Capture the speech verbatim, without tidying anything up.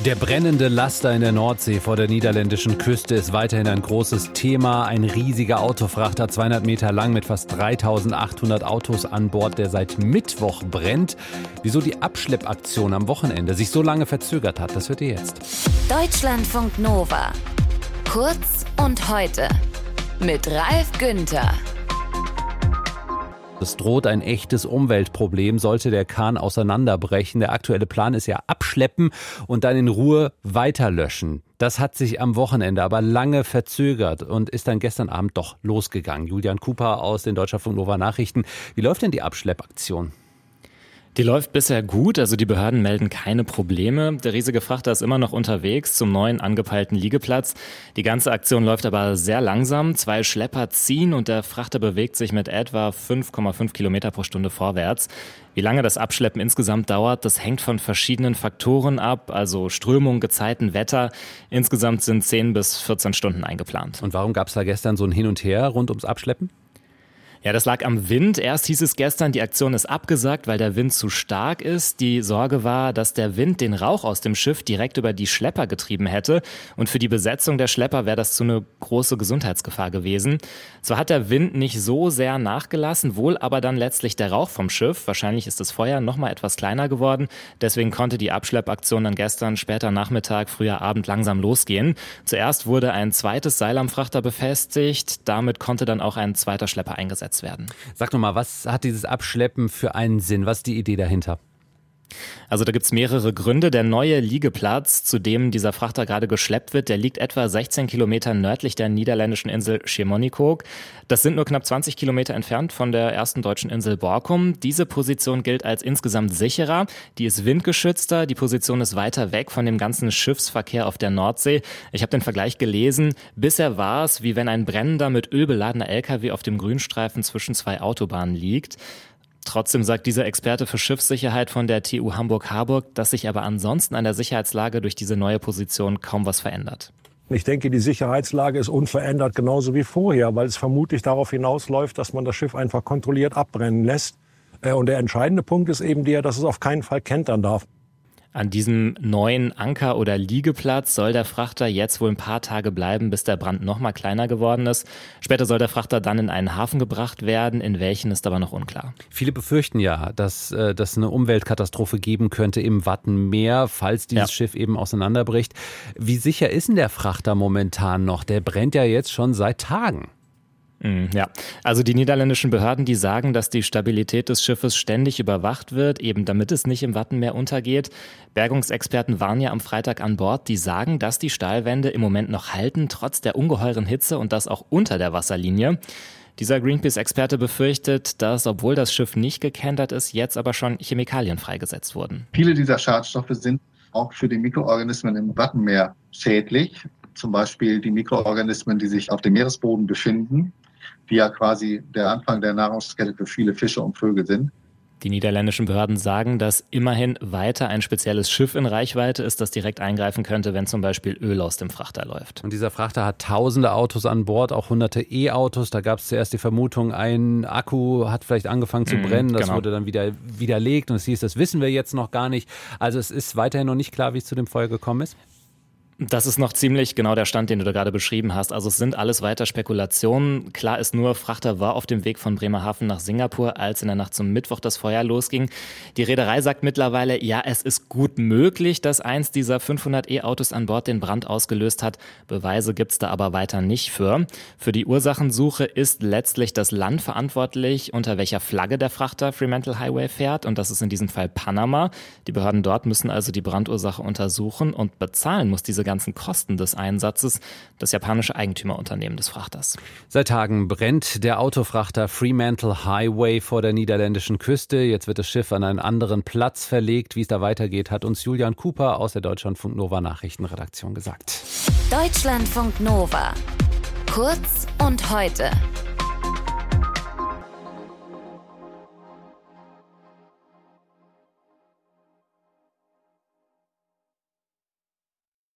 Der brennende Laster in der Nordsee vor der niederländischen Küste ist weiterhin ein großes Thema. Ein riesiger Autofrachter, zweihundert Meter lang mit fast dreitausendachthundert Autos an Bord, der seit Mittwoch brennt. Wieso die Abschleppaktion am Wochenende sich so lange verzögert hat, das hört ihr jetzt. Deutschlandfunk Nova. Kurz und heute mit Ralf Günther. Es droht ein echtes Umweltproblem, sollte der Kahn auseinanderbrechen. Der aktuelle Plan ist ja abschleppen und dann in Ruhe weiterlöschen. Das hat sich am Wochenende aber lange verzögert und ist dann gestern Abend doch losgegangen. Julian Cooper aus den Deutschlandfunk Nova Nachrichten. Wie läuft denn die Abschleppaktion? Die läuft bisher gut, also die Behörden melden keine Probleme. Der riesige Frachter ist immer noch unterwegs zum neuen angepeilten Liegeplatz. Die ganze Aktion läuft aber sehr langsam. Zwei Schlepper ziehen und der Frachter bewegt sich mit etwa fünf Komma fünf Kilometer pro Stunde vorwärts. Wie lange das Abschleppen insgesamt dauert, das hängt von verschiedenen Faktoren ab, also Strömung, Gezeiten, Wetter. Insgesamt sind zehn bis vierzehn Stunden eingeplant. Und warum gab es da gestern so ein Hin und Her rund ums Abschleppen? Ja, das lag am Wind. Erst hieß es gestern, die Aktion ist abgesagt, weil der Wind zu stark ist. Die Sorge war, dass der Wind den Rauch aus dem Schiff direkt über die Schlepper getrieben hätte. Und für die Besetzung der Schlepper wäre das zu eine große Gesundheitsgefahr gewesen. Zwar hat der Wind nicht so sehr nachgelassen, wohl aber dann letztlich der Rauch vom Schiff. Wahrscheinlich ist das Feuer noch mal etwas kleiner geworden. Deswegen konnte die Abschleppaktion dann gestern, später Nachmittag, früher Abend langsam losgehen. Zuerst wurde ein zweites Seil am Frachter befestigt. Damit konnte dann auch ein zweiter Schlepper eingesetzt werden. Sag doch mal, was hat dieses Abschleppen für einen Sinn? Was ist die Idee dahinter? Also da gibt's mehrere Gründe. Der neue Liegeplatz, zu dem dieser Frachter gerade geschleppt wird, der liegt etwa sechzehn Kilometer nördlich der niederländischen Insel Schiermonnikoog. Das sind nur knapp zwanzig Kilometer entfernt von der ersten deutschen Insel Borkum. Diese Position gilt als insgesamt sicherer. Die ist windgeschützter. Die Position ist weiter weg von dem ganzen Schiffsverkehr auf der Nordsee. Ich habe den Vergleich gelesen. Bisher war es, wie wenn ein brennender, mit Öl beladener L K W auf dem Grünstreifen zwischen zwei Autobahnen liegt. Trotzdem sagt dieser Experte für Schiffssicherheit von der T U Hamburg-Harburg, dass sich aber ansonsten an der Sicherheitslage durch diese neue Position kaum was verändert. Ich denke, die Sicherheitslage ist unverändert, genauso wie vorher, weil es vermutlich darauf hinausläuft, dass man das Schiff einfach kontrolliert abbrennen lässt. Und der entscheidende Punkt ist eben der, dass es auf keinen Fall kentern darf. An diesem neuen Anker- oder Liegeplatz soll der Frachter jetzt wohl ein paar Tage bleiben, bis der Brand noch mal kleiner geworden ist. Später soll der Frachter dann in einen Hafen gebracht werden, in welchen ist aber noch unklar. Viele befürchten ja, dass äh, das eine Umweltkatastrophe geben könnte im Wattenmeer, falls dieses ja. Schiff eben auseinanderbricht. Wie sicher ist denn der Frachter momentan noch? Der brennt ja jetzt schon seit Tagen. Ja, also die niederländischen Behörden, die sagen, dass die Stabilität des Schiffes ständig überwacht wird, eben damit es nicht im Wattenmeer untergeht. Bergungsexperten waren ja am Freitag an Bord, die sagen, dass die Stahlwände im Moment noch halten, trotz der ungeheuren Hitze und das auch unter der Wasserlinie. Dieser Greenpeace-Experte befürchtet, dass, obwohl das Schiff nicht gekentert ist, jetzt aber schon Chemikalien freigesetzt wurden. Viele dieser Schadstoffe sind auch für die Mikroorganismen im Wattenmeer schädlich. Zum Beispiel die Mikroorganismen, die sich auf dem Meeresboden befinden, die ja quasi der Anfang der Nahrungskette für viele Fische und Vögel sind. Die niederländischen Behörden sagen, dass immerhin weiter ein spezielles Schiff in Reichweite ist, das direkt eingreifen könnte, wenn zum Beispiel Öl aus dem Frachter läuft. Und dieser Frachter hat tausende Autos an Bord, auch hunderte E-Autos. Da gab es zuerst die Vermutung, ein Akku hat vielleicht angefangen zu brennen. Das genau. wurde dann wieder widerlegt und es hieß, das wissen wir jetzt noch gar nicht. Also es ist weiterhin noch nicht klar, wie es zu dem Feuer gekommen ist. Das ist noch ziemlich genau der Stand, den du da gerade beschrieben hast. Also es sind alles weiter Spekulationen. Klar ist nur, Frachter war auf dem Weg von Bremerhaven nach Singapur, als in der Nacht zum Mittwoch das Feuer losging. Die Reederei sagt mittlerweile, ja, es ist gut möglich, dass eins dieser fünfhundert E-Autos an Bord den Brand ausgelöst hat. Beweise gibt's da aber weiter nicht für. Für die Ursachensuche ist letztlich das Land verantwortlich, unter welcher Flagge der Frachter Fremantle Highway fährt. Und das ist in diesem Fall Panama. Die Behörden dort müssen also die Brandursache untersuchen und bezahlen muss diese ganzen Kosten des Einsatzes das japanische Eigentümerunternehmen des Frachters. Seit Tagen brennt der Autofrachter Fremantle Highway vor der niederländischen Küste. Jetzt wird das Schiff an einen anderen Platz verlegt. Wie es da weitergeht, hat uns Julian Cooper aus der Deutschlandfunk Nova Nachrichtenredaktion gesagt. Deutschlandfunk Nova. Kurz und heute.